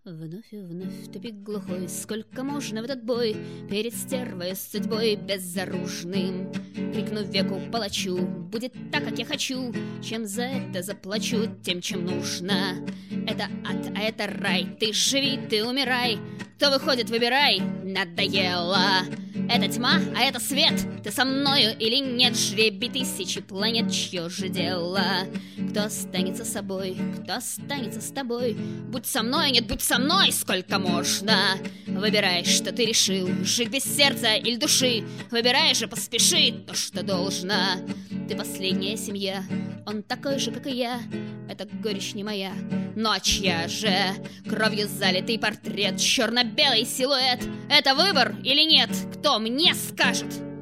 Вновь и вновь тупик глухой, сколько можно в этот бой перед стервой судьбой безоружным? Крикну веку палачу: будет так, как я хочу, чем за это заплачу, тем, чем нужно. Это ад, а это рай, ты живи, ты умирай, кто выходит, выбирай, надоело. Это тьма, а это свет, ты со мною или нет? Жребий тысячи планет, чье же дело? Кто останется собой, кто останется с тобой? Будь со мной, нет, будь со мной, сколько можно. Выбирай, что ты решил, жить без сердца или души. Выбирай же, поспеши, то, что должно. Ты последняя семья, он такой же, как и я. Это горечь не моя, но чья же? Кровью залитый портрет, черно-белый силуэт. Это выбор или нет? Кто мне скажет?